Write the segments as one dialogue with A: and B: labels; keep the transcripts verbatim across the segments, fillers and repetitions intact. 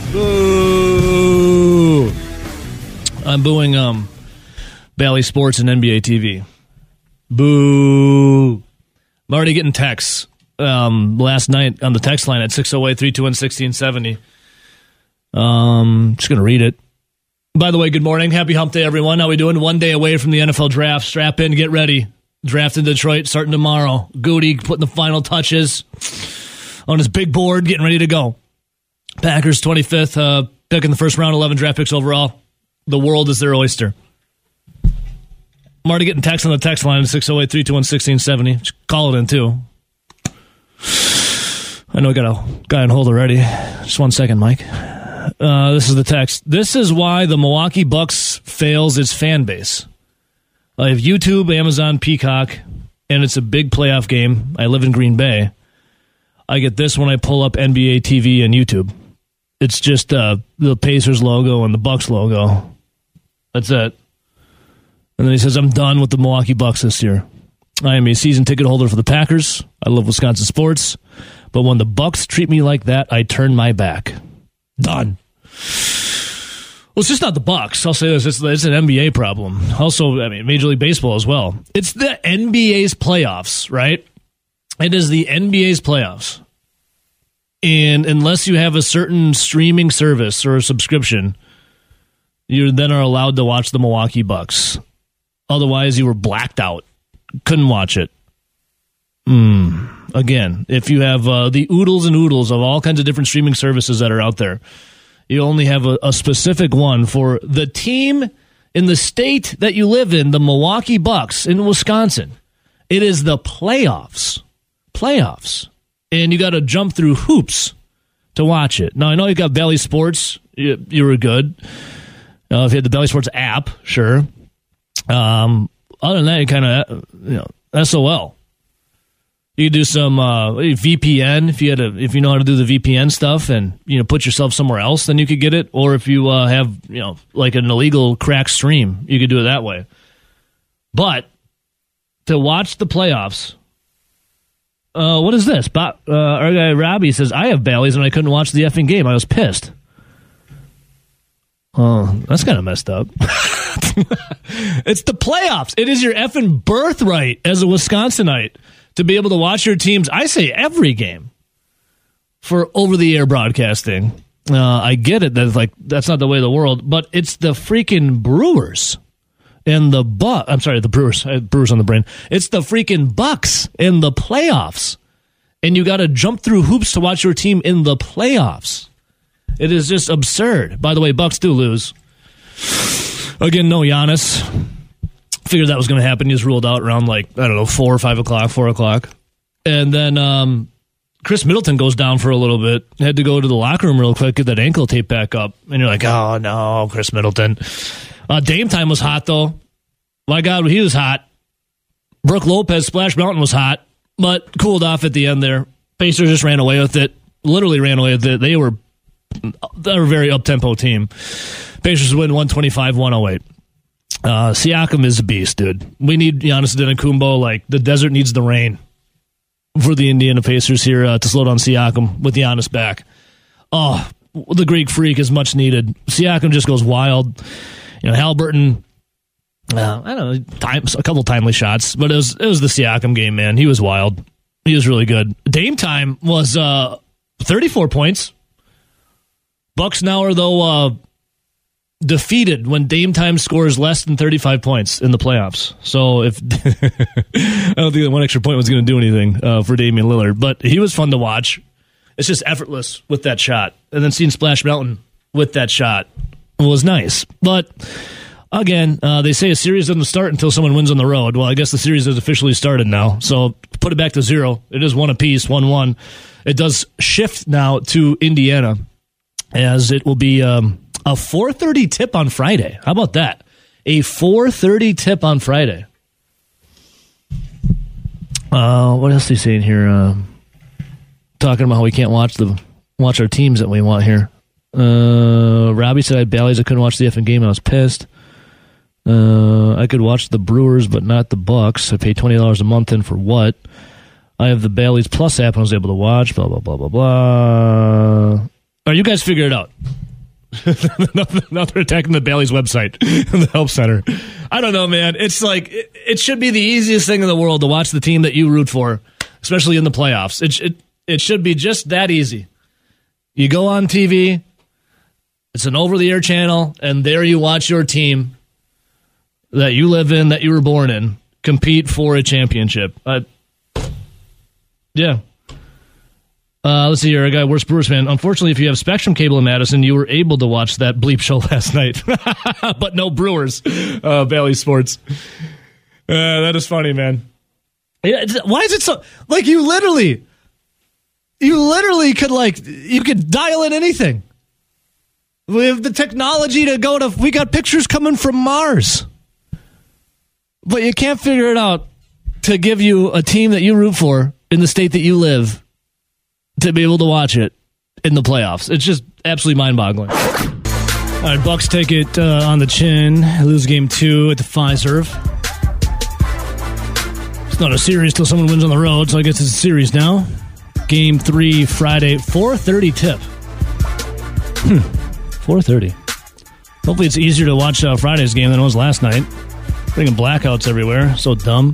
A: Boo! I'm booing um, Bally Sports and N B A T V. Boo! I'm already getting texts. Um, last night on the text line at six oh eight, three two one, one six seven oh. Um, just going to read it. By the way, good morning. Happy hump day, everyone. How we doing? One day away from the N F L draft. Strap in, get ready. Draft in Detroit starting tomorrow. Goody putting the final touches on his big board, getting ready to go. Packers twenty-fifth, uh, pick in the first round, eleven draft picks overall. The world is their oyster. I'm already getting texts on the text line at six oh eight, three two one, one six seven oh. Just call it in, too. I know I got a guy on hold already. Just one second, Mike. Uh, this is the text. This is why the Milwaukee Bucks fails its fan base. I have YouTube, Amazon, Peacock, and it's a big playoff game. I live in Green Bay. I get this when I pull up N B A T V and YouTube. It's just uh, the Pacers logo and the Bucks logo. That's it. And then he says, I'm done with the Milwaukee Bucks this year. I am a season ticket holder for the Packers. I love Wisconsin sports. But when the Bucks treat me like that, I turn my back. Done. Well, it's just not the Bucks. I'll say this. It's, it's an N B A problem. Also, I mean, Major League Baseball as well. It's the N B A's playoffs, right? It is the N B A's playoffs. And unless you have a certain streaming service or a subscription, you then are allowed to watch the Milwaukee Bucks. Otherwise, you were blacked out. Couldn't watch it. Mm. Again, if you have uh, the oodles and oodles of all kinds of different streaming services that are out there, you only have a, a specific one for the team in the state that you live in, the Milwaukee Bucks in Wisconsin. It is the playoffs. Playoffs. And you got to jump through hoops to watch it. Now, I know you got Bally Sports. You, you were good. Uh, if you had the Bally Sports app, sure. Um, other than that, you kind of, you know, S O L. You could do some uh, V P N if you had a, if you know how to do the V P N stuff, and you know put yourself somewhere else, then you could get it. Or if you uh, have you know like an illegal crack stream, you could do it that way. But to watch the playoffs, uh, what is this? Bob, uh, our guy Robbie says I have Bally's and I couldn't watch the effing game. I was pissed. Oh, that's kind of messed up. It's the playoffs. It is your effing birthright as a Wisconsinite to be able to watch your teams, I say every game, for over-the-air broadcasting. Uh, I get it that like that's not the way of the world, but it's the freaking Brewers and the Buck. I'm sorry, the Brewers. I had Brewers on the brain. It's the freaking Bucks in the playoffs, and you got to jump through hoops to watch your team in the playoffs. It is just absurd. By the way, Bucks do lose. Again, no Giannis. Figured that was going to happen. He was ruled out around like, I don't know, four or five o'clock, four o'clock. And then um, Chris Middleton goes down for a little bit. Had to go to the locker room real quick, get that ankle tape back up. And you're like, oh, no, Chris Middleton. Uh, Dame time was hot, though. My God, he was hot. Brooke Lopez, Splash Mountain was hot, but cooled off at the end there. Pacers just ran away with it. Literally ran away with it. They were, they were a very up-tempo team. Pacers win one twenty-five one oh eight. Uh, Siakam is a beast, dude. We need Giannis Antetokounmpo. Like, the desert needs the rain for the Indiana Pacers here uh, to slow down Siakam with Giannis back. Oh, the Greek freak is much needed. Siakam just goes wild. You know, Haliburton, uh, I don't know, time, a couple timely shots, but it was it was the Siakam game, man. He was wild. He was really good. Dame time was uh, thirty-four points. Bucks now are, though, uh, defeated when Dame time scores less than thirty-five points in the playoffs. So if I don't think that one extra point was going to do anything uh, for Damian Lillard, but he was fun to watch. It's just effortless with that shot, and then seeing Splash Mountain with that shot was nice. But again, uh, they say a series doesn't start until someone wins on the road. Well, I guess the series has officially started now, so put it back to zero. It is one apiece, one one. It does shift now to Indiana, as it will be Um, a four thirty tip on Friday. How about that? A four thirty tip on Friday. Uh, what else are you saying here? Uh, talking about how we can't watch the watch our teams that we want here. Uh, Robbie said I had Bally's. I couldn't watch the effing game. I was pissed. Uh, I could watch the Brewers, but not the Bucks. I paid twenty dollars a month in for what? I have the Bally's Plus app and I was able to watch. Blah, blah, blah, blah, blah. All right, you guys figure it out. now they're attacking the Bally's website, the help center. I don't know, man. It's like it, it should be the easiest thing in the world to watch the team that you root for, especially in the playoffs. It it it should be just that easy. You go on T V, it's an over-the-air channel, and there you watch your team that you live in, that you were born in, compete for a championship. Uh, yeah. Uh, let's see here. A guy, worst Brewers fan. Unfortunately, if you have Spectrum cable in Madison, you were able to watch that bleep show last night. But no Brewers. Uh, Valley Sports. Uh, that is funny, man. Yeah, why is it so... Like, you literally... You literally could, like... You could dial in anything. We have the technology to go to... We got pictures coming from Mars. But you can't figure it out to give you a team that you root for in the state that you live to be able to watch it in the playoffs. It's just absolutely mind-boggling. All right, Bucks take it uh, on the chin. Lose game two at the Fiserv. It's not a series till someone wins on the road, so I guess it's a series now. Game three, Friday, four thirty tip. Hmm, four thirty. Hopefully it's easier to watch uh, Friday's game than it was last night. Bringing blackouts everywhere. So dumb.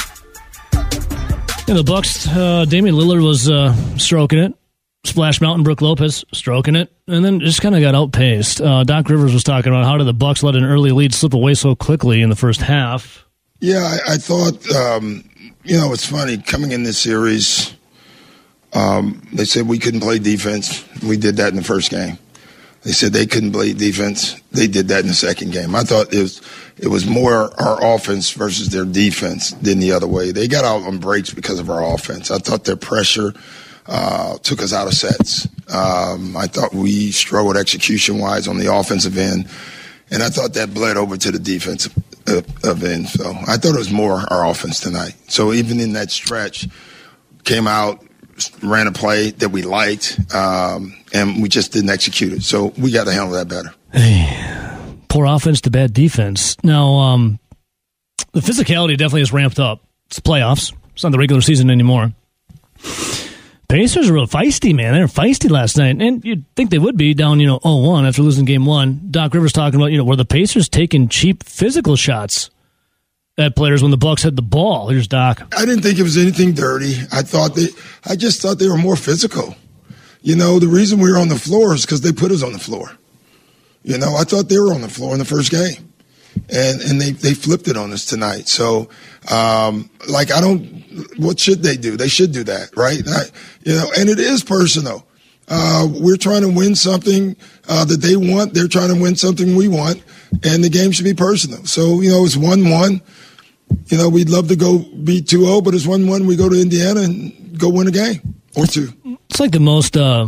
A: And the Bucks, uh, Damian Lillard was uh, stroking it. Splash Mountain, Brook Lopez stroking it. And then just kind of got outpaced. Uh, Doc Rivers was talking about how did the Bucks let an early lead slip away so quickly in the first half.
B: Yeah, I, I thought, um, you know, it's funny. Coming in this series, um, they said we couldn't play defense. We did that in the first game. They said they couldn't play defense. They did that in the second game. I thought it was it was more our offense versus their defense than the other way. They got out on breaks because of our offense. I thought their pressure uh, took us out of sets. Um, I thought we struggled execution-wise on the offensive end, and I thought that bled over to the defensive uh, end. So I thought it was more our offense tonight. So even in that stretch, came out, ran a play that we liked, um, and we just didn't execute it. So we got to handle that better.
A: Hey, poor offense to bad defense. Now, um, the physicality definitely has ramped up. It's playoffs. It's not the regular season anymore. Pacers are real feisty, man. They were feisty last night, and you'd think they would be down, you know, oh one after losing game one. Doc Rivers talking about, you know, were the Pacers taking cheap physical shots at players when the Bucks had the ball. Here's Doc.
B: I didn't think it was anything dirty. I thought they, I just thought they were more physical. You know, the reason we were on the floor is because they put us on the floor. You know, I thought they were on the floor in the first game, and and they they flipped it on us tonight. So, um, like, I don't. What should they do? They should do that, right? I, you know, and it is personal. Uh, we're trying to win something uh, that they want. They're trying to win something we want, and the game should be personal. So, you know, it's one one. You know, we'd love to go beat two oh, but it's one one. We go to Indiana and go win a game or two.
A: It's like the most, uh,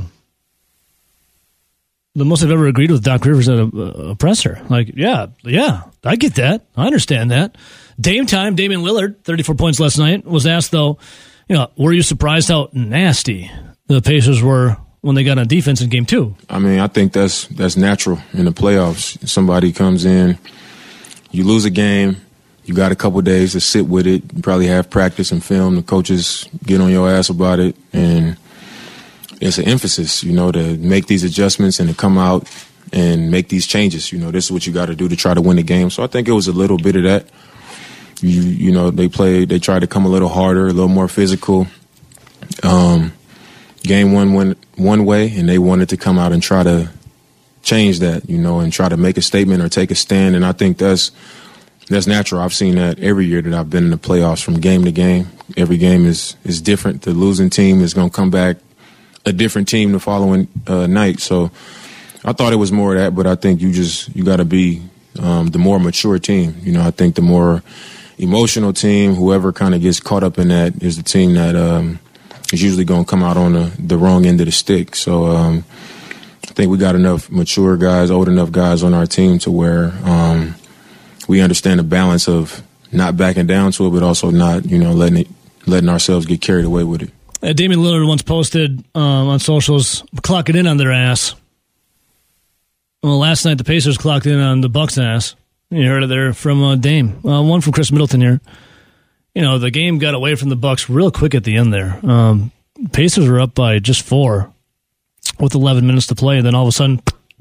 A: the most I've ever agreed with Doc Rivers at a, a presser. Like, yeah, yeah, I get that. I understand that. Dame time, Damian Lillard, thirty-four points last night, was asked, though, you know, were you surprised how nasty the Pacers were when they got on defense in game two?
C: I mean, I think that's that's natural in the playoffs. Somebody comes in, you lose a game, you got a couple of days to sit with it. You probably have practice and film. The coaches get on your ass about it, and it's an emphasis, you know, to make these adjustments and to come out and make these changes. You know, this is what you got to do to try to win the game. So I think it was a little bit of that. You you know, they played, they tried to come a little harder, a little more physical. Um, game one went one way, and they wanted to come out and try to change that, you know, and try to make a statement or take a stand. And I think that's that's natural. I've seen that every year that I've been in the playoffs from game to game. Every game is, is different. The losing team is going to come back a different team the following uh, night. So I thought it was more of that, but I think you just you got to be um, the more mature team. You know, I think the more emotional team, whoever kind of gets caught up in that is the team that um, is usually going to come out on the, the wrong end of the stick. So um, I think we got enough mature guys, old enough guys on our team to where um, we understand the balance of not backing down to it, but also not, you know, letting it, letting ourselves get carried away with it.
A: Uh, Damian Lillard once posted um, on socials, clocking in on their ass. Well, last night the Pacers clocked in on the Bucks' ass. You heard it there from uh, Dame. Uh, one from Chris Middleton here. You know, the game got away from the Bucks real quick at the end there. Um, Pacers were up by just four with eleven minutes to play, and then all of a sudden,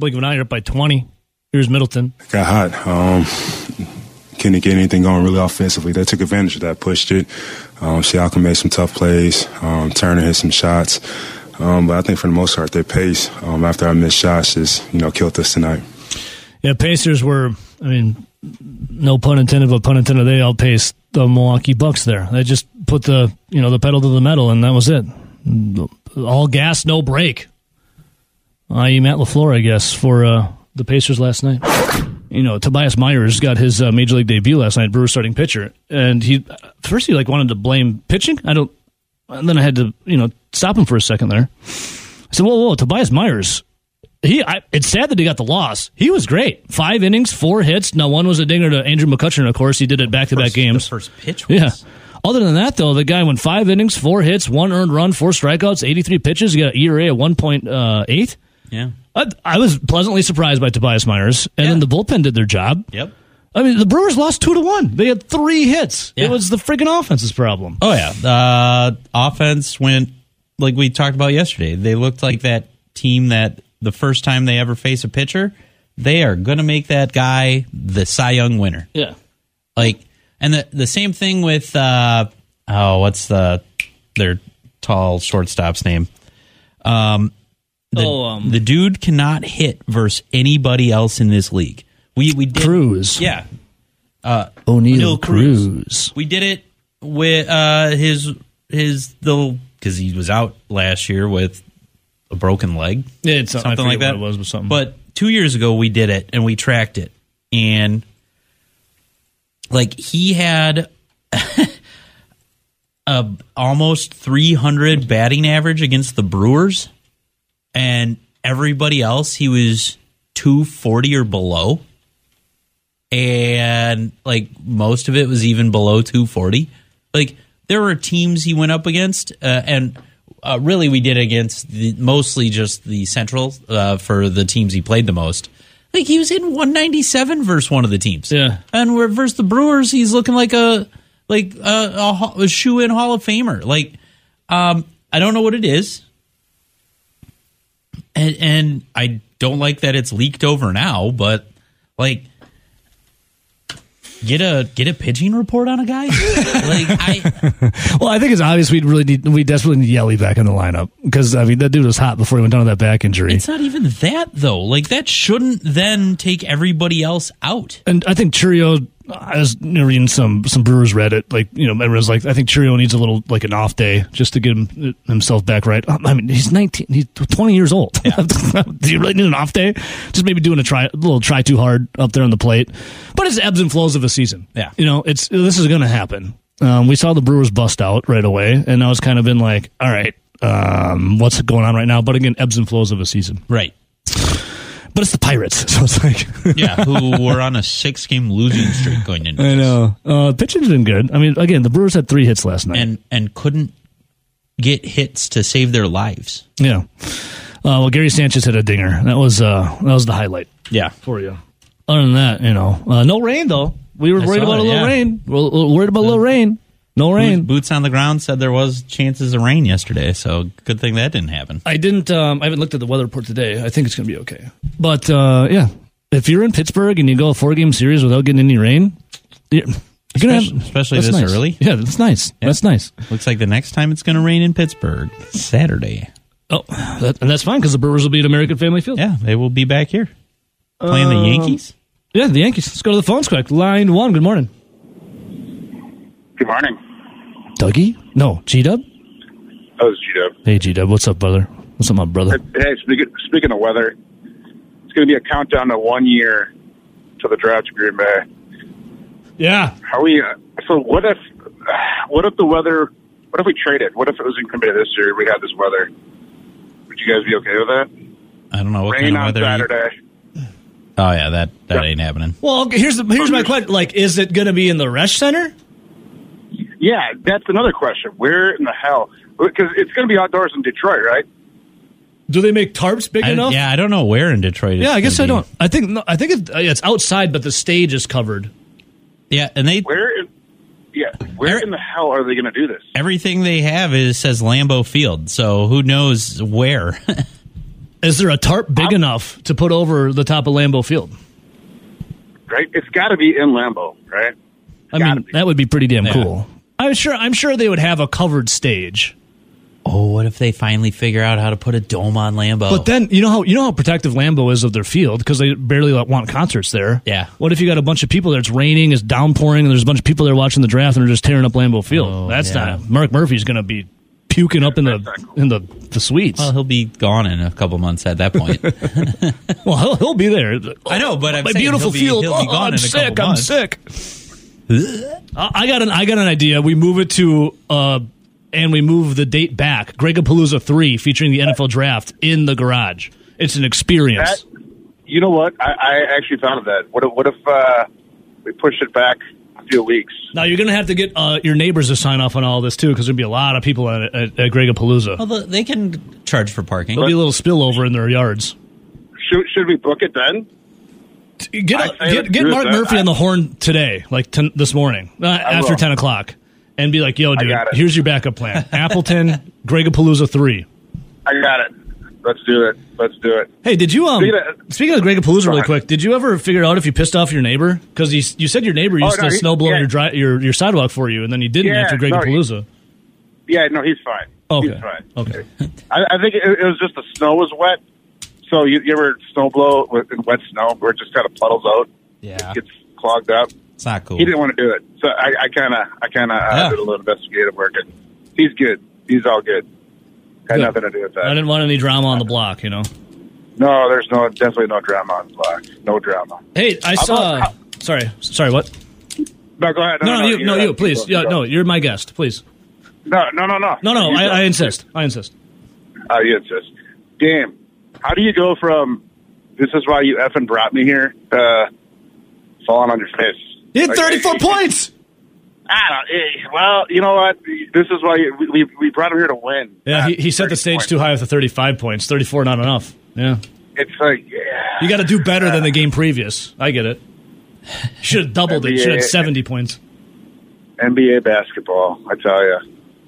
A: blink of an eye, you're up by twenty. Here's Middleton.
D: Got hot. Um, couldn't get anything going really offensively. They took advantage of that, pushed it. Um, Siakam made some tough plays. Um, Turner hit some shots. Um, but I think for the most part, their pace, um, after I missed shots, just, you know, killed us tonight.
A: Yeah, Pacers were, I mean, no pun intended, but pun intended, they outpaced the Milwaukee Bucks there. They just put the, you know, the pedal to the metal, and that was it. All gas, no brake. I E Matt LaFleur, I guess, for uh, the Pacers last night. You know, Tobias Myers got his uh, major league debut last night, Brewers starting pitcher, and he first he like wanted to blame pitching. I don't, and then I had to, you know, stop him for a second there. I said, "Whoa, whoa, Tobias Myers." He, I, it's sad that he got the loss. He was great. Five innings, four hits. Now, one was a dinger to Andrew McCutcheon, of course. He did it back-to-back games.
E: The first pitch was.
A: Yeah. Other than that, though, the guy went five innings, four hits, one earned run, four strikeouts, eighty-three pitches. He got an E R A of one point eight.
E: Yeah.
A: I, I was pleasantly surprised by Tobias Myers. And
E: yeah.
A: then the bullpen did their job.
E: Yep.
A: I mean, the Brewers lost two to one. They had three hits.
E: Yeah.
A: It was the freaking offense's problem.
E: Oh, yeah. Uh, offense went, like we talked about yesterday, they looked like that team that the first time they ever face a pitcher, they are going to make that guy the Cy Young winner.
A: Yeah.
E: Like, and the the same thing with, uh, oh, what's the their tall shortstop's name? Um, the,
A: oh, um,
E: the dude cannot hit versus anybody else in this league. We we did,
A: Cruz.
E: Yeah. Uh,
A: O'Neal Cruz. Cruz.
E: We did it with uh, his his little, because he was out last year with a broken leg,
A: yeah, it's
E: something like that.
A: What it was, was something.
E: But two years ago we did it and we tracked it, and like he had a almost three hundred batting average against the Brewers, and everybody else he was two forty or below, and like most of it was even below two forty. Like there were teams he went up against, uh, and. Uh, really, we did against the, mostly just the Central uh, for the teams he played the most. Like he was hitting one ninety-seven versus one of the teams.
A: Yeah,
E: and we're versus the Brewers, he's looking like a like a, a, a shoe-in Hall of Famer. Like um, I don't know what it is, and, and I don't like that it's leaked over now. But like. Get a get a pitching report on a guy. Like I,
A: well, I think it's obvious we really need we desperately need Yelly back in the lineup because I mean that dude was hot before he went down with that back injury.
E: It's not even that though. Like that shouldn't then take everybody else out.
A: And I think Churio, I was reading some some Brewers Reddit, like you know, everyone's like, I think Churio needs a little like an off day just to get him, himself back right. I mean, he's nineteen, he's twenty years old. Yeah. Do you really need an off day? Just maybe doing a try, a little try too hard up there on the plate. But it's ebbs and flows of a season.
E: Yeah,
A: you know, it's this is going to happen. Um, we saw the Brewers bust out right away, and now it's kind of been like, all right, um, what's going on right now? But again, ebbs and flows of a season,
E: right?
A: But it's the Pirates, so it's like
E: yeah, who were on a six-game losing streak going into.
A: I know uh, pitching's been good. I mean, again, the Brewers had three hits last night,
E: and and couldn't get hits to save their lives.
A: Yeah. Uh, well, Gary Sanchez hit a dinger. That was uh, that was the highlight.
E: Yeah,
A: for you. Other than that, you know, uh, no rain though. We were
E: I
A: worried about
E: it,
A: a little
E: yeah.
A: rain. We're a little worried about a little rain. No rain.
E: Boots on the ground said there was chances of rain yesterday, so good thing that didn't happen.
A: I didn't. Um, I haven't looked at the weather report today. I think it's going to be okay. But uh, yeah, if you're in Pittsburgh and you go a four game series without getting any rain, you're
E: especially,
A: have,
E: especially this
A: nice.
E: early.
A: Yeah, that's nice. Yeah. That's nice.
E: Looks like the next time it's going to rain in Pittsburgh, Saturday.
A: Oh, that, and that's fine because the Brewers will be at American Family Field.
E: Yeah, they will be back here playing
A: um,
E: the Yankees.
A: Yeah, the Yankees. Let's go to the phones quick. Line one. Good morning.
F: Good morning.
A: Dougie? No, G-Dub?
F: Oh, it's G-Dub.
A: Hey, G-Dub. What's up, brother? What's up, my brother?
F: Hey, speaking, speaking of weather, it's going to be a countdown to one year to the draft to Green Bay.
A: Yeah.
F: Are we? Uh, so what if? Uh, what if the weather? What if we traded? What if it was in Green Bay this year? We had this weather. Would you guys be okay with that?
E: I don't know what
F: Rain
E: kind of
F: on
E: weather.
F: Saturday.
E: You... Oh yeah, that that
F: yeah.
E: ain't happening.
A: Well, okay, here's the, here's my question. Like, is it going to be in the Resch Center?
F: Yeah, that's another question. Where in the hell? Because it's going to be outdoors in Detroit, right?
A: Do they make tarps big
E: I,
A: enough?
E: Yeah, I don't know where in Detroit. It's
A: yeah, I guess I
E: be.
A: don't. I think no, I think it's, it's outside, but the stage is covered.
E: Yeah, and they
F: where? In, yeah, where in the hell are they going to do this?
E: Everything they have is says Lambeau Field, so who knows where?
A: Is there a tarp big I'm, enough to put over the top of Lambeau Field?
F: Right, it's got to be in Lambeau, right? It's
A: I mean,
F: be.
A: that would be pretty damn
E: yeah.
A: cool. I'm sure. I'm sure they would have a covered stage.
E: Oh, what if they finally figure out how to put a dome on Lambeau?
A: But then you know how you know how protective Lambeau is of their field because they barely want concerts there.
E: Yeah.
A: What if you got a bunch of people there? It's raining, it's downpouring, and there's a bunch of people there watching the draft and they're just tearing up Lambeau Field.
E: Oh,
A: That's
E: yeah.
A: not. Mark Murphy's going to be puking up in the in the, the suites.
E: Well, he'll be gone in a couple months at that point.
A: Well, he'll, he'll be there.
E: I know, but I'm
A: my
E: saying
A: beautiful
E: he'll be,
A: field.
E: He'll be
A: oh,
E: gone
A: I'm
E: in a
A: sick.
E: couple
A: I'm
E: months.
A: sick. I got an I got an idea. We move it to uh, and we move the date back. Gregapalooza three featuring the N F L draft in the garage. It's an experience.
F: That, you know what? I, I actually thought of that. What if, what if uh, we push it back a few weeks?
A: Now you're going to have to get uh, your neighbors to sign off on all this too, because there'll be a lot of people at, at, at Gregapalooza.
E: Well, they can charge for parking.
A: There'll be a little spillover in their yards.
F: Should, should we book it then?
A: Get
F: I
A: uh,
F: say
A: get,
F: let's
A: get
F: do it
A: Mark
F: then.
A: Murphy
F: I-
A: on the horn today, like ten, this morning, uh, after
F: will.
A: ten o'clock, and be like, "Yo, dude,
F: got it.
A: here's your backup plan: Appleton, Gregapalooza three."
F: I got it. Let's do it. Let's do it.
A: Hey, did you um?
F: Speaking of-
A: Speaking of Gregapalooza, really
F: ahead.
A: quick, did you ever figure out if you pissed off your neighbor? Because you you said your neighbor used
F: Oh, no,
A: to
F: he-
A: snow blow
F: yeah.
A: your, dri- your your sidewalk for you, and then you didn't
F: Yeah,
A: after
F: no, he-
A: Gregapalooza.
F: Yeah, no, he's fine.
A: Okay.
F: He's fine.
A: Okay.
F: I, I think it, it was just the snow was wet. So you, you ever snow blow with in wet snow where it just kind of puddles out?
E: Yeah.
F: It gets clogged up.
E: It's not cool.
F: He didn't want to do it. So I kind of I kind of
E: Yeah.
F: uh, did a little investigative work. And he's good. He's all good. Had
A: Good.
F: nothing to do with that.
A: I didn't want any drama on the block, you know.
F: No, there's no definitely no drama on the block. No drama.
A: Hey, I
F: How
A: saw.
F: about-
A: sorry, sorry. What?
F: No, go ahead.
A: No, no, you,
F: you're
A: no,
F: right.
A: you, please.
F: Go,
A: Yeah,
F: go.
A: no, you're my guest, please.
F: No, no, no, no.
A: No, no,
F: You
A: I,
F: go.
A: I insist. I insist.
F: Oh, you insist. Damn. How do you go from this is why you effing brought me here uh, falling on your face?
A: You had
F: Like,
A: thirty-four
F: eh,
A: points.
F: I don't. eh, Well, you know what? This is why you, we we brought him here to win.
A: Yeah,
F: not
A: he, he set the
F: thirty
A: stage
F: points.
A: too high with the thirty-five points. thirty-four, not enough. Yeah.
F: It's like, yeah.
A: You got to do better than the game previous. I get it. Should have doubled it. Should have had seventy points.
F: N B A basketball, I tell you.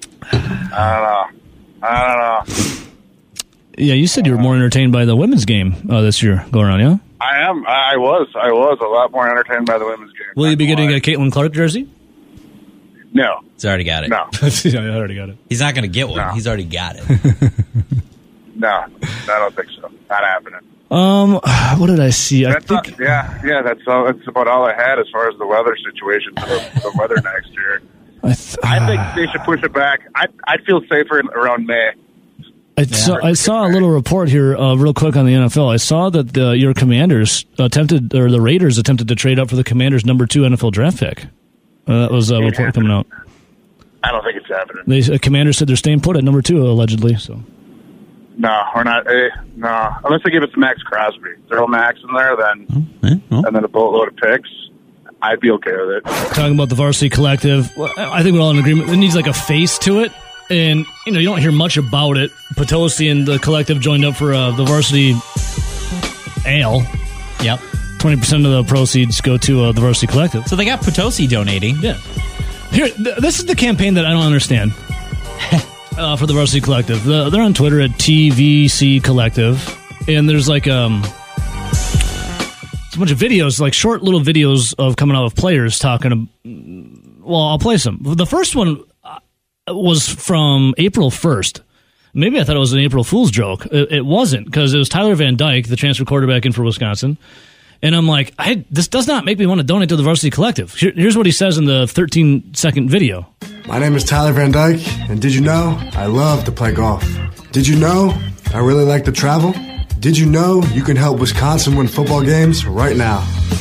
F: I don't know. I don't know.
A: Yeah, you said you were more entertained by the women's game uh, this year going around, yeah?
F: I am. I was. I was a lot more entertained by the women's game.
A: Will you be
F: Not
A: getting
F: gonna
A: a Caitlin Clark jersey?
F: lie. No.
E: He's already got it.
F: No.
A: Yeah, I already got it.
E: He's not going to get one.
F: No.
E: He's already got it.
F: No. I don't think so. Not happening.
A: Um, what did I see? I
F: That's
A: think
F: not, yeah, yeah. That's all. That's about all I had as far as the weather situation for the, for the weather next year.
A: I, th-
F: I think they should push it back. I I feel safer in, around May.
A: I, saw, I saw a little report here, uh, real quick on the N F L. I saw that the, your Commanders attempted, or the Raiders attempted to trade up for the Commanders' number two N F L draft pick. Uh, that was a
F: Ain't
A: report
F: happening.
A: coming out.
F: I don't think it's happening.
A: They uh, Commanders said they're staying put at number two, allegedly. So
F: No, we're not. Eh, no, unless they give it to Max Crosby. Throw Max in there, then
E: Eh, well,
F: and then a boatload of picks. I'd be okay with it.
A: talking about the Varsity Collective, well, I think we're all in agreement. It needs like a face to it, and you know you don't hear much about it. Potosi and the Collective joined up for uh, the Varsity Ale.
E: yep.
A: Twenty percent of the proceeds go to uh, the Varsity Collective.
E: So they got Potosi donating.
A: Yeah. Here, th- this is the campaign that I don't understand uh, for the Varsity Collective. The, they're on Twitter at T V C Collective, and there's like um, it's a bunch of videos, like short little videos of coming out of players talking. To, well, I'll play some. The first one uh, was from April first. Maybe I thought it was an April Fool's joke. It, it wasn't, because it was Tyler Van Dyke, the transfer quarterback in for Wisconsin. And I'm like, I, this does not make me want to donate to the Varsity Collective. Here, here's what he says in the thirteen second video.
G: My name is Tyler Van Dyke, and did you know I love to play golf? Did you know I really like to travel? Did you know you can help Wisconsin win football games right now?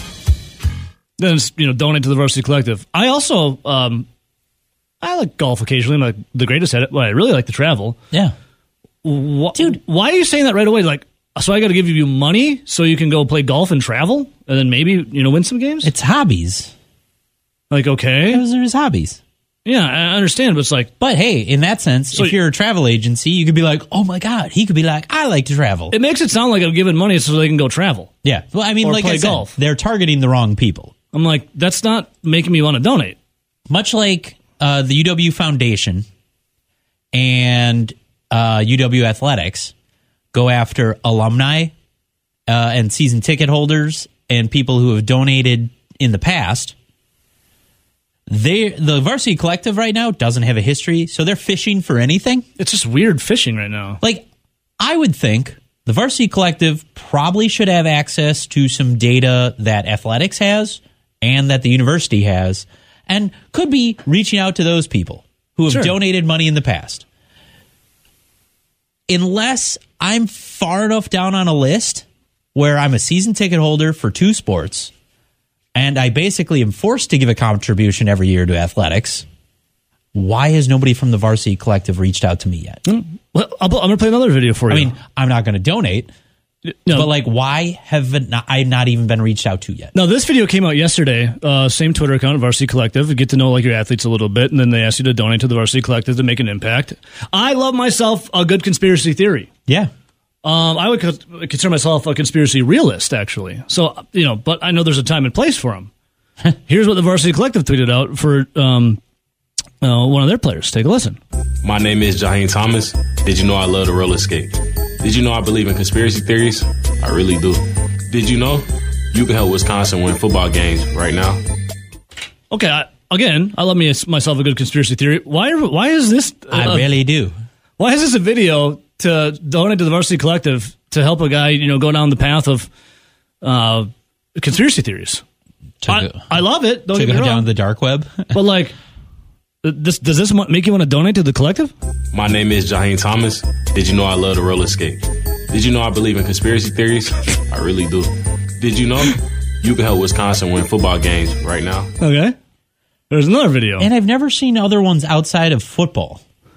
A: Then it's, you know, donate to the Varsity Collective. I also, um, I like golf occasionally. I'm not the greatest at it, but I really like to travel.
E: Yeah.
A: Wh- Dude, why are you saying that right away? Like, so I got to give you money so you can go play golf and travel, and then maybe, you know, win some games?
E: It's hobbies.
A: Like, okay.
E: Those are his hobbies.
A: Yeah, I understand, but it's like,
E: But hey, in that sense,
A: So
E: if you're a travel agency, you could be like, oh my God. He could be like, I like to travel.
A: it makes it sound like I'm giving money so they can go travel.
E: Yeah. Well, I mean,
A: Or
E: like
A: play
E: I said,
A: golf.
E: they're targeting the wrong people.
A: I'm like, that's not making me want to donate.
E: Much like uh, the U W Foundation and uh, U W Athletics, go after alumni uh, and season ticket holders and people who have donated in the past. They, the Varsity Collective right now doesn't have a history, so they're fishing for anything.
A: It's just weird fishing right now.
E: Like, I would think the Varsity Collective probably should have access to some data that athletics has and that the university has, and could be reaching out to those people who have
A: Sure.
E: donated money in the past. Unless I'm far enough down on a list where I'm a season ticket holder for two sports, and I basically am forced to give a contribution every year to athletics, why has nobody from the Varsity Collective reached out to me yet?
A: Well, I'll, I'm going to play another video for you.
E: I mean, I'm not going to donate,
A: no,
E: but like, why have it not, I not even been reached out to yet?
A: no, this video came out yesterday. Uh, same Twitter account, Varsity Collective. You get to know like your athletes a little bit, and then they ask you to donate to the Varsity Collective to make an impact. I love myself a good conspiracy theory.
E: Yeah.
A: Um, I would co- consider myself a conspiracy realist, actually. So, you know, but I know there's a time and place for them. Here's what the Varsity Collective tweeted out for um, uh, one of their players. Take a listen.
H: My name is Jaheim Thomas. Did you know I love the roller skate? Did you know I believe in conspiracy theories? I really do. Did you know you can help Wisconsin win football games right now?
A: Okay, I, again, I love me myself a good conspiracy theory. Why? Why is this? Uh,
E: I really do.
A: Why is this a video to donate to the Varsity Collective to help a guy, you know, go down the path of uh, conspiracy theories?
E: To
A: I,
E: go,
A: I love it. Don't
E: to
A: get me
E: go
A: wrong.
E: down the dark web.
A: But like, this does this make you want to donate to the collective?
H: My name is Jaheim Thomas. Did you know I love the roller skate? Did you know I believe in conspiracy theories? I really do. Did you know you can help Wisconsin win football games right now?
A: Okay. There's another video.
E: And I've never seen other ones outside of football.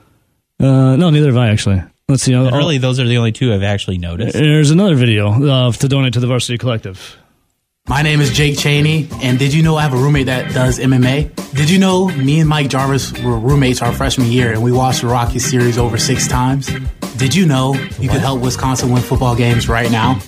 A: Uh, no, neither have I, actually. Let's see.
E: And really, those are the only two I've actually noticed.
A: There's another video uh, to donate to the Varsity Collective.
I: My name is Jake Cheney, and did you know I have a roommate that does M M A? Did you know me and Mike Jarvis were roommates our freshman year, and we watched the Rocky series over six times? Did you know you could help Wisconsin win football games right now?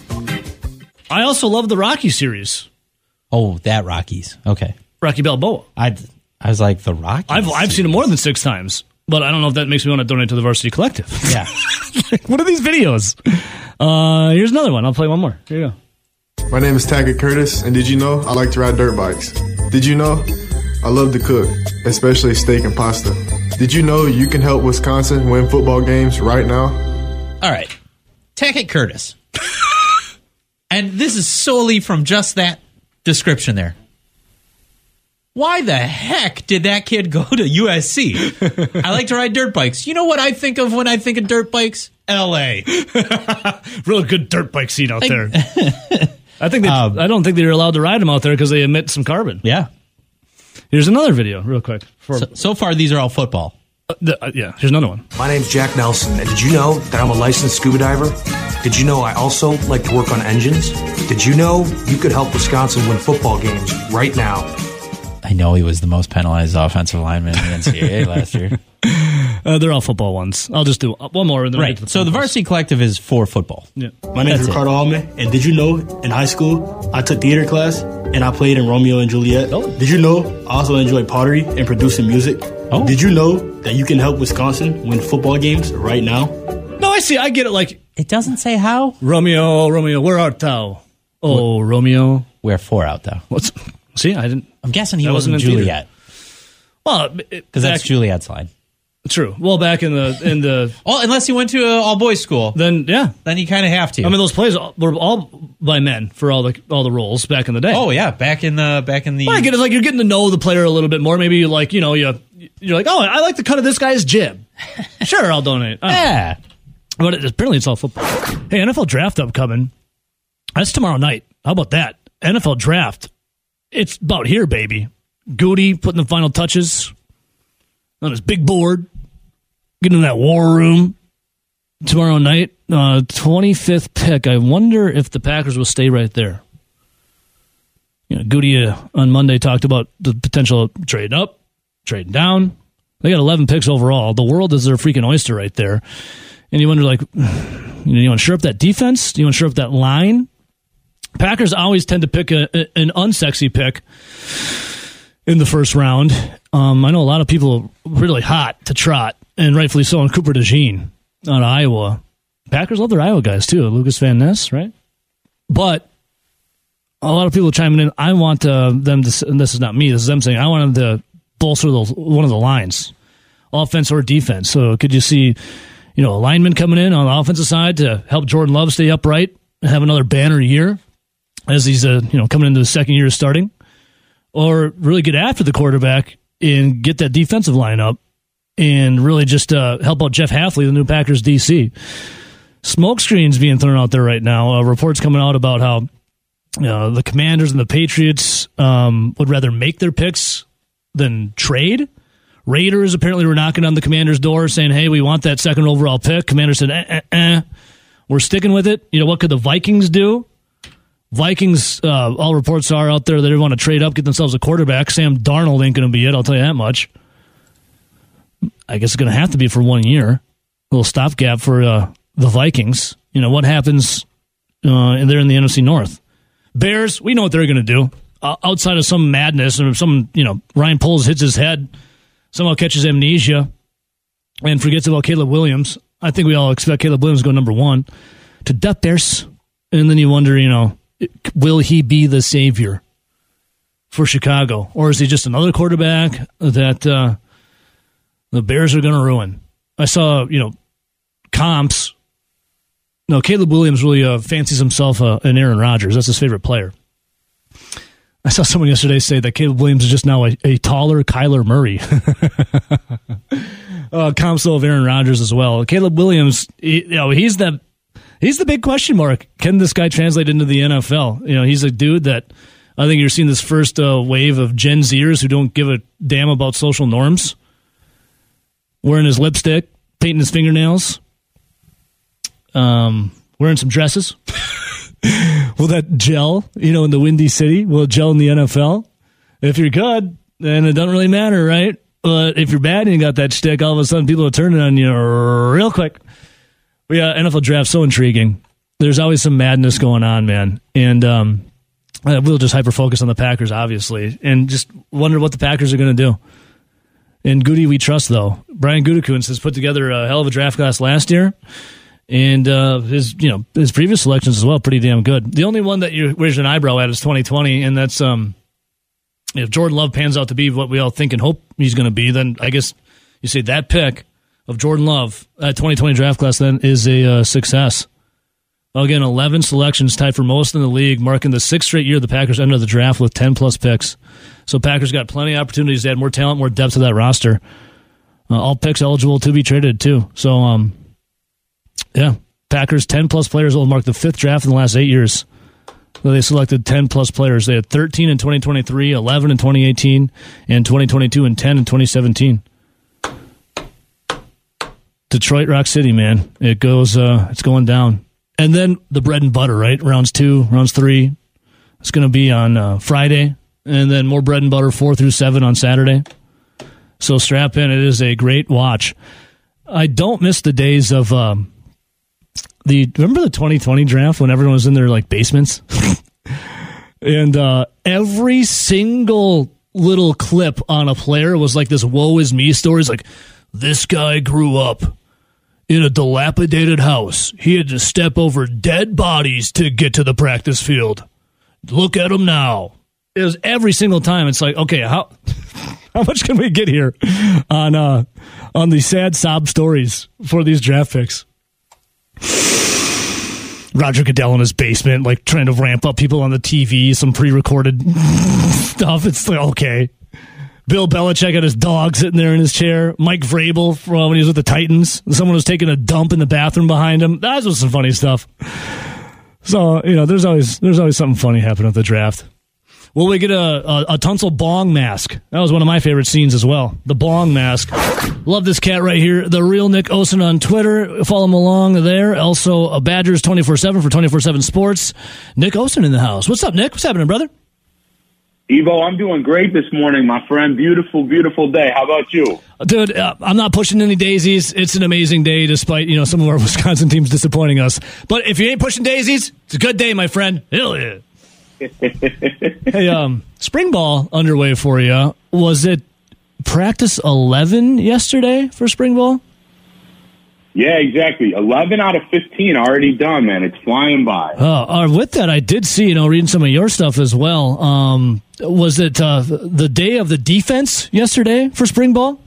A: I also love the Rocky series.
E: Oh, that Rockies. Okay.
A: Rocky Balboa.
E: I I was like, the Rockies?
A: I've I've seen it more than six times, but I don't know if that makes me want to donate to the Varsity Collective.
E: Yeah.
A: What are these videos? Uh, here's another one. I'll play one more. Here you go.
J: My name is Taggart Curtis, and did you know I like to ride dirt bikes? Did you know I love to cook, especially steak and pasta? Did you know you can help Wisconsin win football games right now?
E: All right. Tackett Curtis. And this is solely from just that description there. Why the heck did that kid go to U S C? I like to ride dirt bikes. You know what I think of when I think of dirt bikes? L A.
A: Real good dirt bike scene out
E: Like-
A: there. I think they,
E: Um,
A: I don't think they're allowed to ride them out there because they emit some carbon.
E: Yeah.
A: Here's another video, real quick. For,
E: So, so far, these are all football.
A: uh, the, uh, yeah, here's another one.
K: My name's Jack Nelson, and did you know that I'm a licensed scuba diver? Did you know I also like to work on engines? Did you know you could help Wisconsin win football games right now?
E: I know he was the most penalized offensive lineman in the N C double A last year.
A: Uh, they're all football ones. I'll just do one more. And then we'll get
E: Right.
A: to the
E: So the
A: footballs.
E: Varsity Collective is for football.
A: Yeah.
L: My name is
E: That's it.
L: Ricardo Allman, and did you know in high school I took theater class and I played in Romeo and Juliet?
A: Oh.
L: Did you know I also enjoy pottery and producing music?
E: Oh.
L: Did you know that you can help Wisconsin win football games right now?
A: No, I see. I get it. Like,
E: It doesn't say how.
A: Romeo, Romeo, where art thou? Oh, Romeo.
E: We're four out, though.
A: What's, see, I didn't.
E: I'm guessing he
A: That
E: wasn't,
A: wasn't in
E: Juliet.
A: Well,
E: Because that's Juliet's line.
A: true. Well, back in the in the
E: Well, unless he went to an all-boys school,
A: then yeah.
E: then you kind of have to.
A: I mean, those plays were all by men for all the all the roles back in the day.
E: oh yeah, back in the back in the.
A: Well, I get it. Like you're getting to know the player a little bit more. Maybe you like, you know, you you're like, oh, I like the cut of this guy's jib. Sure, I'll donate. I don't know.
E: Yeah.
A: But it, apparently it's all football. Hey, N F L draft upcoming. That's tomorrow night. How about that? N F L draft. It's about here, baby. Goody putting the final touches on his big board. Getting in that war room tomorrow night. Uh, twenty-fifth pick. I wonder if the Packers will stay right there. You know, Goody uh, on Monday talked about the potential of trading up, trading down. They got eleven picks overall. The world is their freaking oyster right there. And you wonder, like, you know, you want to shore up that defense? Do you want to shore up that line? Packers always tend to pick a, a, an unsexy pick in the first round. Um, I know a lot of people are really hot to trot, and rightfully so, on Cooper DeJean out of Iowa. Packers love their Iowa guys, too. Lucas Van Ness, right? But a lot of people chiming in. I want uh, them to, and this is not me, this is them saying, I want them to bolster the, one of the lines, offense or defense. So could you see, you know, a lineman coming in on the offensive side to help Jordan Love stay upright and have another banner year as he's, uh, you know, coming into the second year of starting? Or really get after the quarterback and get that defensive line up and really just uh, help out Jeff Hafley, the new Packers D C. Smoke screens being thrown out there right now. Uh, reports coming out about how you know, the Commanders and the Patriots um, would rather make their picks than trade. Raiders apparently were knocking on the Commanders' door saying, hey, we want that second overall pick. Commanders said, eh, eh, eh. We're sticking with it. You know, what could the Vikings do? Vikings, uh, all reports are out there that they want to trade up, get themselves a quarterback. Sam Darnold ain't going to be it, I'll tell you that much. I guess it's going to have to be for one year. A little stopgap for uh, the Vikings. You know, what happens uh, there in the N F C North? Bears, we know what they're going to do. Uh, outside of some madness, or some, you know, Ryan Poles hits his head, somehow catches amnesia, and forgets about Caleb Williams. I think we all expect Caleb Williams to go number one to Death Bears. And then you wonder, you know, will he be the savior for Chicago? Or is he just another quarterback that uh, the Bears are going to ruin? I saw, you know, comps. No, Caleb Williams really uh, fancies himself uh, an Aaron Rodgers. That's his favorite player. I saw someone yesterday say that Caleb Williams is just now a, a taller Kyler Murray. uh, comps of Aaron Rodgers as well. Caleb Williams, he, you know, he's the he's the big question mark. Can this guy translate into the N F L? You know, he's a dude that I think you're seeing this first uh, wave of Gen Zers who don't give a damn about social norms. Wearing his lipstick, painting his fingernails, um, wearing some dresses. Will that gel, you know, in the Windy City? Will it gel in the N F L? If you're good, then it doesn't really matter, right? But if you're bad and you got that shtick, all of a sudden people are turning on you real quick. But yeah, N F L draft, so intriguing. There's always some madness going on, man. And um, we'll just hyper-focus on the Packers, obviously, and just wonder what the Packers are going to do. And Goody we trust, though. Brian Gutekunst has put together a hell of a draft class last year. And uh, his, you know, his previous selections as well, pretty damn good. The only one that you raise an eyebrow at is twenty twenty, and that's um, if Jordan Love pans out to be what we all think and hope he's going to be, then I guess you say that pick of Jordan Love at twenty twenty draft class then is a uh, success. Again, eleven selections, tied for most in the league, marking the sixth straight year the Packers entered the draft with ten plus picks. So Packers got plenty of opportunities to add more talent, more depth to that roster. Uh, all picks eligible to be traded too. So, um. Yeah, Packers, ten-plus players will mark the fifth draft in the last eight years. So they selected ten-plus players. They had thirteen in twenty twenty-three, eleven in twenty eighteen, and twenty twenty-two, and ten in twenty seventeen. Detroit, Rock City, man. It goes, uh, it's going down. And then the bread and butter, right? Rounds two, rounds three. It's going to be on uh, Friday. And then more bread and butter, four through seven on Saturday. So strap in. It is a great watch. I don't miss the days of... Um, The remember the twenty twenty draft when everyone was in their like basements, and uh, every single little clip on a player was like this "woe is me" story. It's like, this guy grew up in a dilapidated house. He had to step over dead bodies to get to the practice field. Look at him now. It was every single time. It's like, okay, how how much can we get here on uh, on these sad sob stories for these draft picks? Roger Goodell in his basement, like trying to ramp up people on the T V, some pre-recorded stuff. It's like, okay. Bill Belichick had his dog sitting there in his chair. Mike Vrabel from when he was with the Titans. Someone was taking a dump in the bathroom behind him. That was some funny stuff. So, you know, there's always there's always something funny happening at the draft. Will we get a, a, a Tunsil Bong mask? That was one of my favorite scenes as well. The Bong mask. Love this cat right here. The Real Nick Osen on Twitter. Follow him along there. Also, a Badgers twenty-four seven for twenty-four seven Sports. Nick Osen in the house. What's up, Nick? What's happening, brother?
M: Evo, I'm doing great this morning, my friend. Beautiful, beautiful day. How about you?
A: Dude, uh, I'm not pushing any daisies. It's an amazing day despite, you know, some of our Wisconsin teams disappointing us. But if you ain't pushing daisies, it's a good day, my friend. Hell yeah. Hey, um, spring ball underway for you. Was it practice eleven yesterday for spring ball?
M: Yeah, exactly. eleven out of fifteen already done, man. It's flying by.
A: Uh, uh, with that, I did see, you know, reading some of your stuff as well. Um, was it uh, the day of the defense yesterday for spring ball?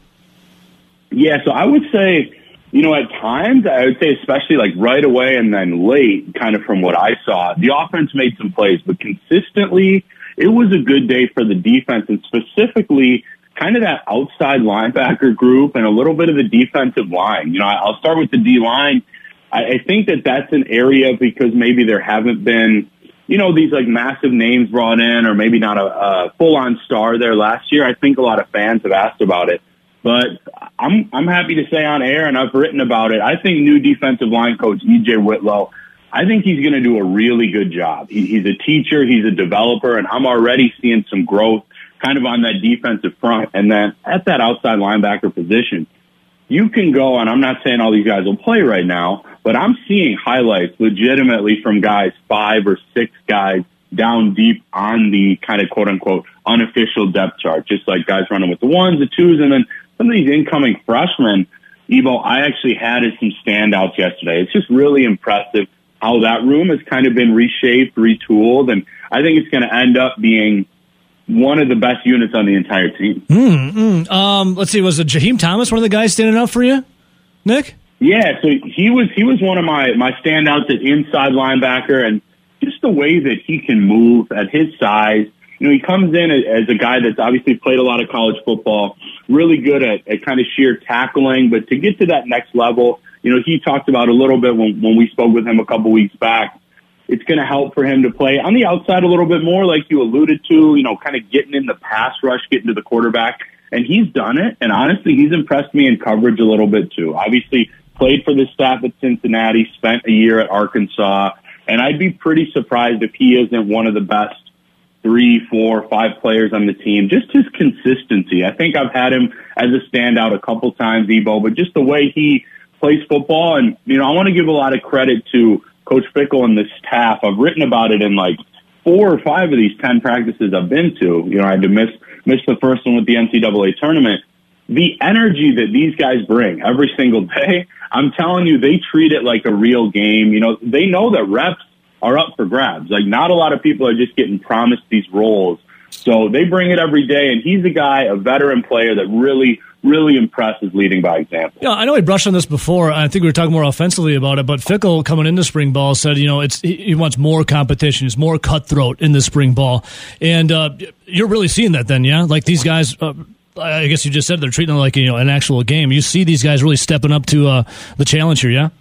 M: Yeah, so I would say, you know, at times, I would say especially like right away and then late, kind of from what I saw, the offense made some plays, but consistently, it was a good day for the defense, and specifically kind of that outside linebacker group and a little bit of the defensive line. You know, I'll start with the D-line. I think that that's an area because maybe there haven't been, you know, these like massive names brought in, or maybe not a, a full-on star there last year. I think a lot of fans have asked about it. But I'm I'm happy to say on air, and I've written about it, I think new defensive line coach E J Whitlow, I think he's going to do a really good job. He, he's a teacher, he's a developer, and I'm already seeing some growth kind of on that defensive front. And then at that outside linebacker position, you can go, and I'm not saying all these guys will play right now, but I'm seeing highlights legitimately from guys, five or six guys down deep on the kind of quote-unquote unofficial depth chart, just like guys running with the ones, the twos, and then some of these incoming freshmen. Evo, I actually had some standouts yesterday. It's just really impressive how that room has kind of been reshaped, retooled, and I think it's going to end up being one of the best units on the entire team.
A: Mm, mm. Um, let's see, was it Jaheim Thomas one of the guys standing out for you, Nick?
M: Yeah, so he was he was one of my, my standouts at inside linebacker, and just the way that he can move at his size. You know, he comes in as a guy that's obviously played a lot of college football, really good at, at kind of sheer tackling, but to get to that next level, you know, he talked about a little bit when, when we spoke with him a couple weeks back. It's going to help for him to play on the outside a little bit more, like you alluded to, you know, kind of getting in the pass rush, getting to the quarterback. And he's done it. And honestly, he's impressed me in coverage a little bit too. Obviously, played for the staff at Cincinnati, spent a year at Arkansas. And I'd be pretty surprised if he isn't one of the best three, four, five players on the team. Just his consistency. I think I've had him as a standout a couple times, Ebo, but just the way he plays football. And, you know, I want to give a lot of credit to Coach Fickell and the staff. I've written about it in like four or five of these ten practices I've been to. You know, I had to miss miss the first one with the N C double A tournament. The energy that these guys bring every single day, I'm telling you, they treat it like a real game. You know, they know that reps are up for grabs. Like, not a lot of people are just getting promised these roles. So they bring it every day, and he's a guy, a veteran player that really, really impresses leading by example.
A: Yeah, I know we brushed on this before. I think we were talking more offensively about it, but Fickell coming into spring ball said, you know, it's he wants more competition. It's more cutthroat in the spring ball. And uh, you're really seeing that then, yeah? Like these guys, uh, I guess you just said they're treating it like, you know, an actual game. You see these guys really stepping up to uh, the challenge here, yeah?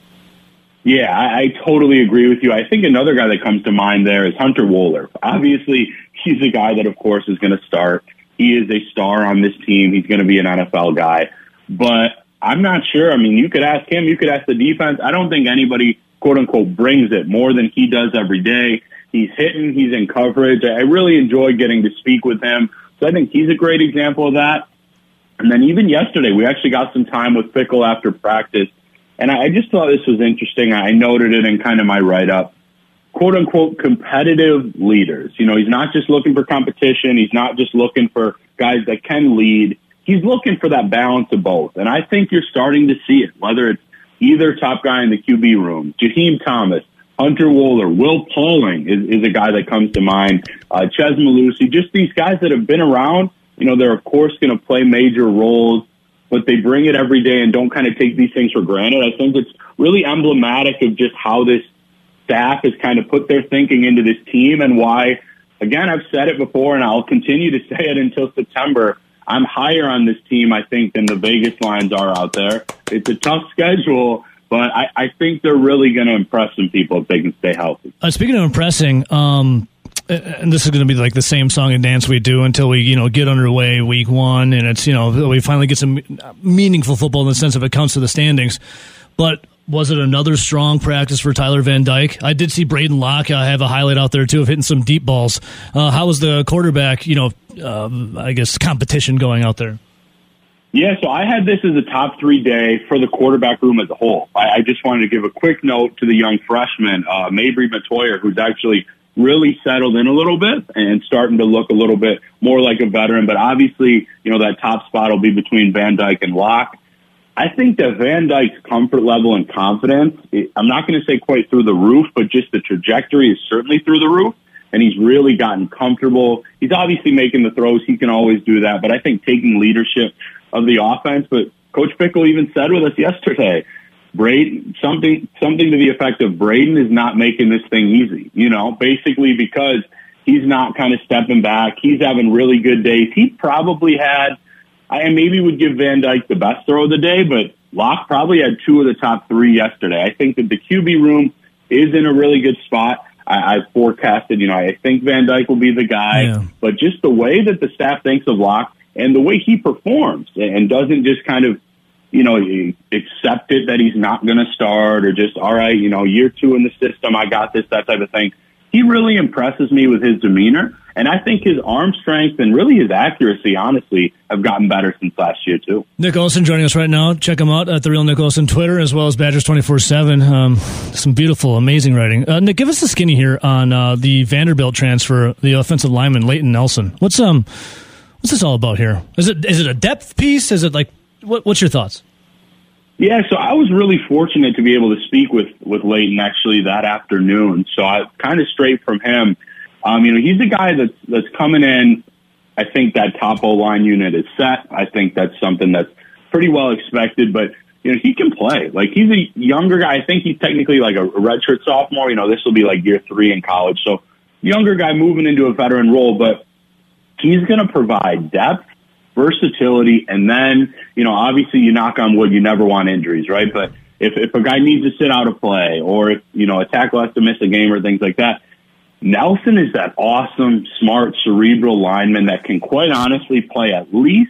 M: Yeah, I, I totally agree with you. I think another guy that comes to mind there is Hunter Wohler. Obviously, he's a guy that, of course, is going to start. He is a star on this team. He's going to be an N F L guy. But I'm not sure. I mean, you could ask him. You could ask the defense. I don't think anybody, quote-unquote, brings it more than he does every day. He's hitting. He's in coverage. I really enjoy getting to speak with him. So I think he's a great example of that. And then even yesterday, we actually got some time with Fickell after practice. And I just thought this was interesting. I noted it in kind of my write-up. Quote unquote competitive leaders. You know, he's not just looking for competition. He's not just looking for guys that can lead. He's looking for that balance of both. And I think you're starting to see it, whether it's either top guy in the Q B room, Jaheim Thomas, Hunter Wohler, Will Pauling is, is a guy that comes to mind, uh, Ches Malusi, just these guys that have been around. You know, they're of course going to play major roles, but they bring it every day and don't kind of take these things for granted. I think it's really emblematic of just how this staff has kind of put their thinking into this team and why, again, I've said it before and I'll continue to say it until September. I'm higher on this team, I think, than the Vegas lines are out there. It's a tough schedule, but I, I think they're really going to impress some people if they can stay healthy.
A: Uh, speaking of impressing, um, and this is going to be like the same song and dance we do until we, you know, get underway week one, and it's, you know, we finally get some meaningful football in the sense of it counts to the standings. But was it another strong practice for Tyler Van Dyke? I did see Braden Locke uh, have a highlight out there, too, of hitting some deep balls. Uh, how was the quarterback, you know, uh, I guess, competition going out there?
M: Yeah, so I had this as a top three day for the quarterback room as a whole. I, I just wanted to give a quick note to the young freshman, uh, Mabry Matoyer, who's actually really settled in a little bit and starting to look a little bit more like a veteran. But obviously, you know, that top spot will be between Van Dyke and Locke. I think that Van Dyke's comfort level and confidence, I'm not going to say quite through the roof, but just the trajectory is certainly through the roof. And he's really gotten comfortable. He's obviously making the throws. He can always do that. But I think taking leadership of the offense. But Coach Fickell even said with us yesterday, Braden, something, something to the effect of Braden is not making this thing easy, you know, basically because he's not kind of stepping back. He's having really good days. He probably had, I maybe would give Van Dyke the best throw of the day, but Locke probably had two of the top three yesterday. I think that the Q B room is in a really good spot. I, I forecasted, you know, I think Van Dyke will be the guy, yeah. But just the way that the staff thinks of Locke and the way he performs and doesn't just kind of, you know, accept it that he's not going to start or just, all right, you know, year two in the system, I got this, that type of thing. He really impresses me with his demeanor. And I think his arm strength and really his accuracy, honestly, have gotten better since last year, too.
A: Nick Olson joining us right now. Check him out at The Real Nick Olson Twitter, as well as Badgers twenty-four seven. Um, some beautiful, amazing writing. Uh, Nick, give us the skinny here on uh, the Vanderbilt transfer, the offensive lineman, Leighton Nelson. What's um, what's this all about here? Is it is it a depth piece? Is it like, what, what's your thoughts?
M: Yeah, so I was really fortunate to be able to speak with, with Leighton actually that afternoon. So I kind of straight from him. Um, you know, he's a guy that's that's coming in. I think that top O-line unit is set. I think that's something that's pretty well expected. But, you know, he can play. Like, he's a younger guy. I think he's technically like a redshirt sophomore. You know, this will be like year three in college. So younger guy moving into a veteran role. But he's going to provide depth, versatility, and then, you know, obviously you knock on wood, you never want injuries, right? But if, if a guy needs to sit out a play or if, you know, a tackle has to miss a game or things like that, Nelson is that awesome, smart, cerebral lineman that can quite honestly play at least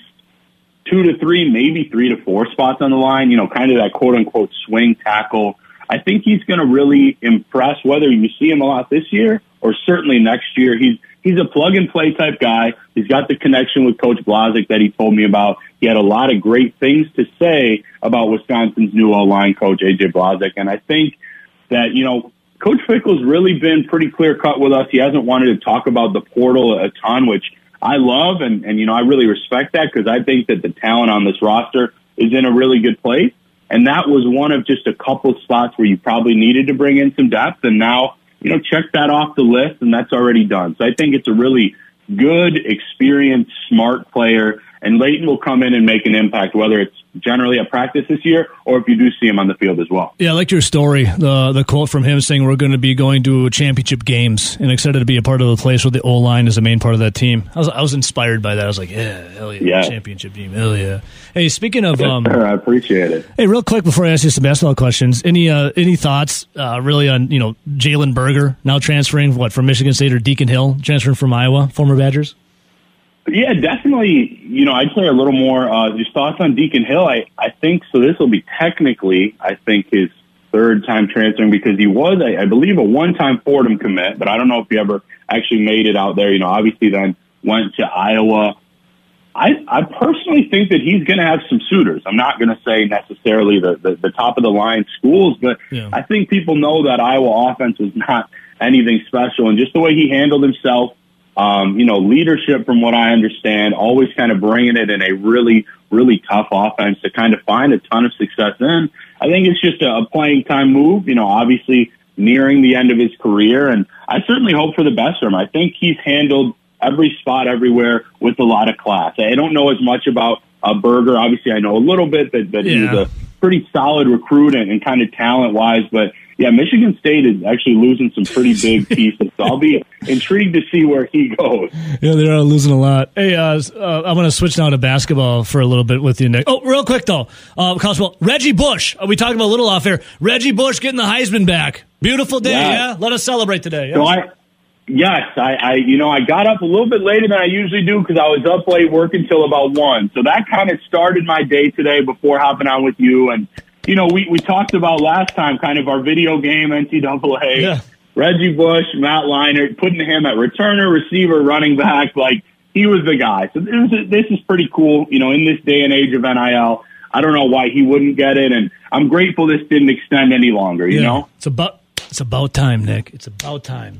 M: two to three, maybe three to four spots on the line, you know, kind of that quote-unquote swing tackle. I think he's going to really impress whether you see him a lot this year or certainly next year. He's he's a plug-and-play type guy. He's got the connection with Coach Blazek that he told me about. He had a lot of great things to say about Wisconsin's new O-line coach, A J Blazek, and I think that, you know, Coach Fickell's really been pretty clear-cut with us. He hasn't wanted to talk about the portal a ton, which I love, and, and you know, I really respect that because I think that the talent on this roster is in a really good place. And that was one of just a couple spots where you probably needed to bring in some depth, and now, you know, check that off the list, and that's already done. So I think it's a really good, experienced, smart player, and Leighton will come in and make an impact, whether it's generally at practice this year or if you do see him on the field as well.
A: Yeah, I liked your story, the the quote from him saying we're going to be going to championship games and excited to be a part of the place where the O-line is a main part of that team. I was I was inspired by that. I was like, yeah, hell yeah,
M: yeah.
A: championship team, hell yeah. Hey, speaking of... Um,
M: I appreciate it.
A: Hey, real quick before I ask you some basketball questions, any uh, any thoughts uh, really on, you know, Jalen Berger now transferring, what, from Michigan State, or Deacon Hill transferring from Iowa, former Badgers?
M: Yeah, definitely. You know, I'd say a little more. Uh, just thoughts on Deacon Hill. I, I think so. This will be technically, I think, his third time transferring because he was, I, I believe, a one-time Fordham commit, but I don't know if he ever actually made it out there. You know, obviously then went to Iowa. I, I personally think that he's going to have some suitors. I'm not going to say necessarily the, the, the top of the line schools, but yeah. I think people know that Iowa offense was not anything special, and just the way he handled himself. Um, you know, leadership, from what I understand, always kind of bringing it in a really, really tough offense to kind of find a ton of success in. I think it's just a, a playing time move, you know, obviously nearing the end of his career. And I certainly hope for the best for him. I think he's handled every spot everywhere with a lot of class. I don't know as much about uh, Berger. Obviously, I know a little bit that, that yeah. he's a pretty solid recruit and, and kind of talent-wise, but yeah, Michigan State is actually losing some pretty big pieces, so I'll be intrigued to see where he goes.
A: Yeah, they are losing a lot. Hey, uh, uh, I'm going to switch now to basketball for a little bit with you, Nick. Oh, real quick, though. Uh, Constable, Reggie Bush. We talked about a little off air. Reggie Bush getting the Heisman back. Beautiful day, yeah? yeah? Let us celebrate today. Yes.
M: So I, yes, I, I, you know, I got up a little bit later than I usually do because I was up late working till about one. So that kind of started my day today before hopping on with you. And you know, we, we talked about last time kind of our video game, N C double A, yeah. Reggie Bush, Matt Leinart, putting him at returner, receiver, running back. Like, he was the guy. So this is, this is pretty cool, you know, in this day and age of N I L. I don't know why he wouldn't get it, and I'm grateful this didn't extend any longer, you
A: yeah.
M: know?
A: It's about, it's about time, Nick. It's about time.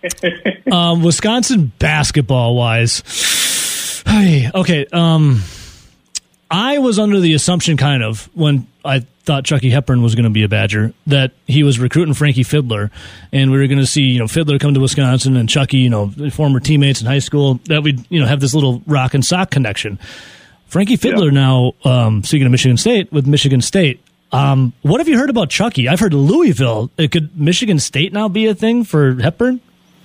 A: um, Wisconsin basketball-wise. Hey, okay, um... I was under the assumption, kind of, when I thought Chucky Hepburn was going to be a Badger, that he was recruiting Frankie Fiddler, and we were going to see, you know, Fiddler come to Wisconsin and Chucky, you know, former teammates in high school, that we'd, you know, have this little rock and sock connection. Frankie Fiddler yeah. now, um, speaking of Michigan State, with Michigan State. Um, what have you heard about Chucky? I've heard Louisville. It could Michigan State now be a thing for Hepburn?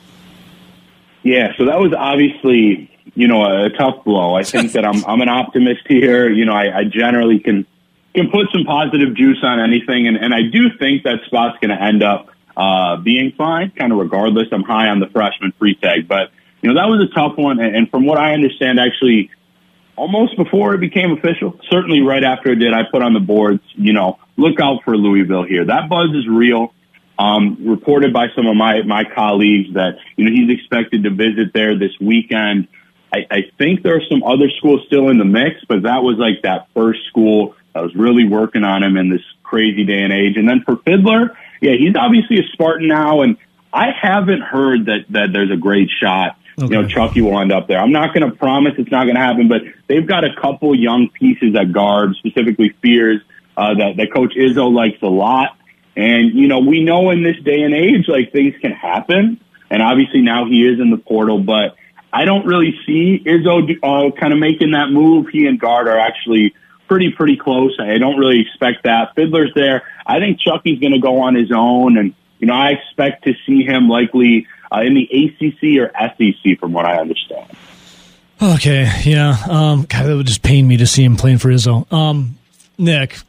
M: Yeah, so that was obviously, you know, a tough blow. I think that I'm I'm an optimist here. You know, I, I generally can can put some positive juice on anything, and, and I do think that spot's going to end up uh, being fine, kind of regardless. I'm high on the freshman free tag, but you know that was a tough one. And, and from what I understand, actually, almost before it became official, certainly right after it did, I put on the boards, you know, look out for Louisville here. That buzz is real. Um, reported by some of my, my colleagues that, you know, he's expected to visit there this weekend. I, I think there are some other schools still in the mix, but that was like that first school that was really working on him in this crazy day and age. And then for Fiddler, yeah, he's obviously a Spartan now, and I haven't heard that, that there's a great shot. Okay. You know, Chucky will end up there. I'm not going to promise it's not going to happen, but they've got a couple young pieces at guard, specifically Fears, uh, that, that Coach Izzo likes a lot. And, you know, we know in this day and age, like, things can happen. And obviously now he is in the portal, but I don't really see Izzo uh, kind of making that move. He and Guard are actually pretty, pretty close. I don't really expect that. Fiddler's there. I think Chucky's going to go on his own. And, you know, I expect to see him likely uh, in the A C C or S E C from what I understand.
A: Okay, yeah. Um, God, that would just pain me to see him playing for Izzo. Um, Nick,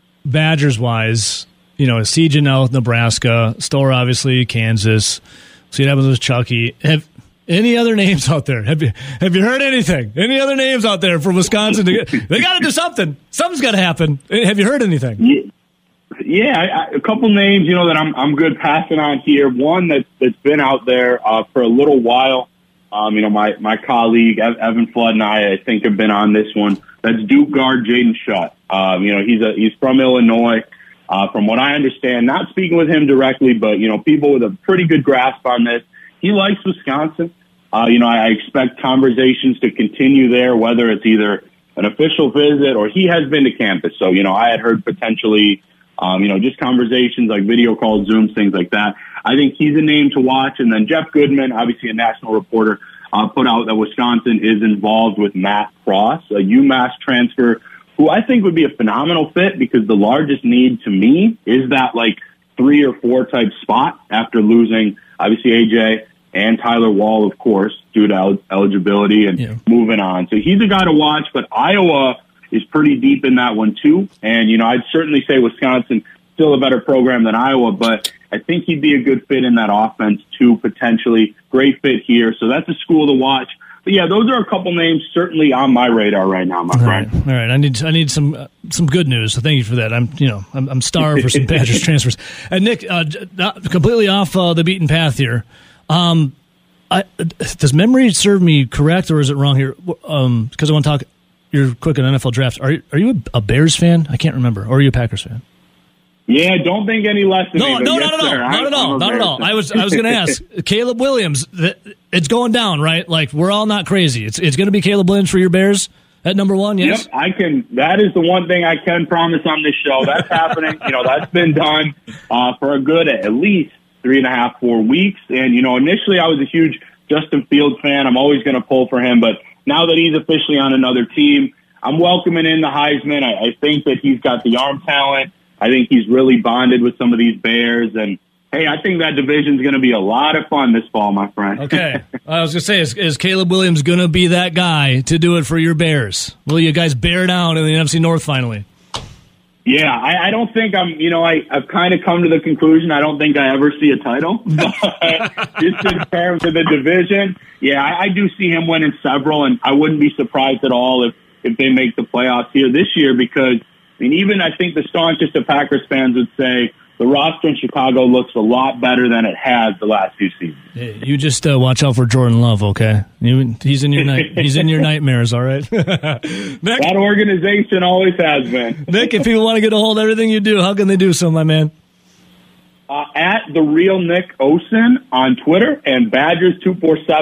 A: Badgers-wise, you know, Siege now with Nebraska, Stoller obviously Kansas. See what happens with Chucky. Have any other names out there? Have you have you heard anything? Any other names out there for Wisconsin? To get, they got to do something. Something's got to happen. Have you heard anything?
M: Yeah, yeah I, I, a couple names, you know, that I'm I'm good passing on here. One that that's been out there uh, for a little while. Um, you know, my my colleague Evan Flood and I, I think, have been on this one. That's Duke guard Jaden Schutt. Um, you know, he's a he's from Illinois. Uh, from what I understand, not speaking with him directly, but, you know, people with a pretty good grasp on this, he likes Wisconsin. Uh, you know, I expect conversations to continue there, whether it's either an official visit or he has been to campus. So, you know, I had heard potentially, um, you know, just conversations like video calls, Zooms, things like that. I think he's a name to watch. And then Jeff Goodman, obviously a national reporter, uh, put out that Wisconsin is involved with Matt Cross, a UMass transfer, who I think would be a phenomenal fit because the largest need to me is that like three or four type spot after losing obviously A J and Tyler Wall, of course, due to el- eligibility and yeah. moving on. So he's a guy to watch, but Iowa is pretty deep in that one too. And, you know, I'd certainly say Wisconsin still a better program than Iowa, but I think he'd be a good fit in that offense too, potentially. Great fit here. So that's a school to watch. But yeah, those are a couple names certainly on my radar right now, my
A: all
M: friend.
A: Right. All right, I need I need some uh, some good news. So thank you for that. I'm you know I'm, I'm starved for some Badgers transfers. And Nick, uh, not completely off uh, the beaten path here. Um, I, does memory serve me correct, or is it wrong here? Um, because I want to talk. You're quick on N F L draft. Are you, are you a Bears fan? I can't remember. Or are you a Packers fan?
M: Yeah, don't think any less of
A: no,
M: me.
A: No,
M: yes,
A: no, no,
M: sir.
A: no, not at all, not at all. I was, I was going to ask Caleb Williams. It's going down, right? Like we're all not crazy. It's, it's going to be Caleb Williams for your Bears at number one. Yes,
M: yep, I can. That is the one thing I can promise on this show. That's happening. You know, that's been done uh, for a good at least three and a half, four weeks. And you know, initially I was a huge Justin Fields fan. I'm always going to pull for him, but now that he's officially on another team, I'm welcoming in the Heisman. I, I think that he's got the arm talent. I think he's really bonded with some of these Bears. And, hey, I think that division's going to be a lot of fun this fall, my friend.
A: Okay. I was going to say, is, is Caleb Williams going to be that guy to do it for your Bears? Will you guys bear down in the N F C North finally?
M: Yeah, I, I don't think I'm, you know, I, I've kind of come to the conclusion I don't think I ever see a title. But just in terms of the division, yeah, I, I do see him winning several, and I wouldn't be surprised at all if, if they make the playoffs here this year because, I mean, even I think the staunchest of Packers fans would say the roster in Chicago looks a lot better than it has the last few seasons.
A: Hey, you just uh, watch out for Jordan Love, okay? You, he's in your night. He's in your nightmares, all right? Nick,
M: that organization always has been.
A: Nick, if people want to get a hold of everything you do, how can they do so, my man?
M: Uh, at the real Nick Osen on Twitter and Badgers two forty-seven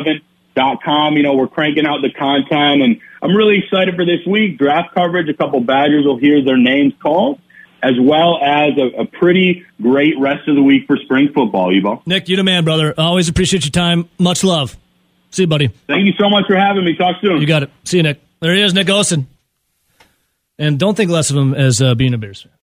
M: dot com. You know, we're cranking out the content, and I'm really excited for this week. Draft coverage, a couple Badgers will hear their names called, as well as a, a pretty great rest of the week for spring football, Evo.
A: Nick, you're the man, brother. Always appreciate your time. Much love. See you, buddy.
M: Thank you so much for having me. Talk soon.
A: You got it. See you, Nick. There he is, Nick Osen. And don't think less of him as uh, being a Bears fan.